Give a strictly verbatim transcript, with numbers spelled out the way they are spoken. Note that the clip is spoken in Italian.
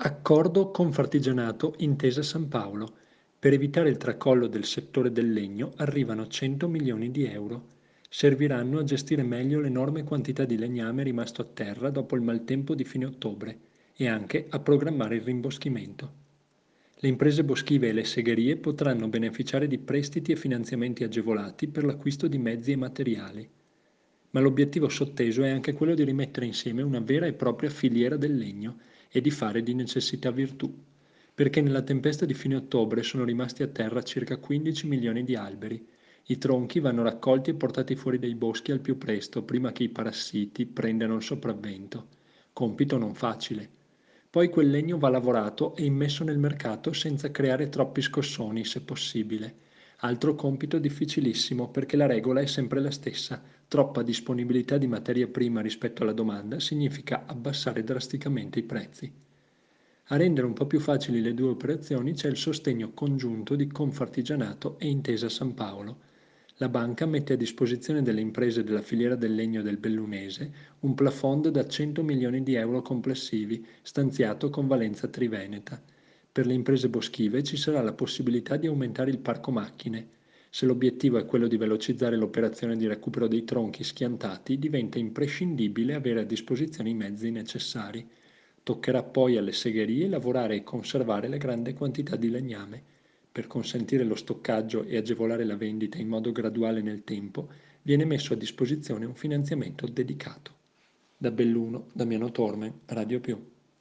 Accordo Confartigianato Intesa San Paolo. Per evitare il tracollo del settore del legno arrivano cento milioni di euro. Serviranno a gestire meglio l'enorme quantità di legname rimasto a terra dopo il maltempo di fine ottobre e anche a programmare il rimboschimento. Le imprese boschive e le segherie potranno beneficiare di prestiti e finanziamenti agevolati per l'acquisto di mezzi e materiali. Ma l'obiettivo sotteso è anche quello di rimettere insieme una vera e propria filiera del legno e di fare di necessità virtù, perché nella tempesta di fine ottobre sono rimasti a terra circa quindici milioni di alberi. I tronchi vanno raccolti e portati fuori dai boschi al più presto, prima che i parassiti prendano il sopravvento. Compito non facile. Poi quel legno va lavorato e immesso nel mercato senza creare troppi scossoni, se possibile. Altro compito difficilissimo perché la regola è sempre la stessa. Troppa disponibilità di materia prima rispetto alla domanda significa abbassare drasticamente i prezzi. A rendere un po' più facili le due operazioni c'è il sostegno congiunto di Confartigianato e Intesa San Paolo. La banca mette a disposizione delle imprese della filiera del legno del Bellunese un plafond da cento milioni di euro complessivi, stanziato con valenza triveneta. Per le imprese boschive ci sarà la possibilità di aumentare il parco macchine. Se l'obiettivo è quello di velocizzare l'operazione di recupero dei tronchi schiantati, diventa imprescindibile avere a disposizione i mezzi necessari. Toccherà poi alle segherie lavorare e conservare la grande quantità di legname. Per consentire lo stoccaggio e agevolare la vendita in modo graduale nel tempo, viene messo a disposizione un finanziamento dedicato. Da Belluno, Damiano Torme, Radio Più.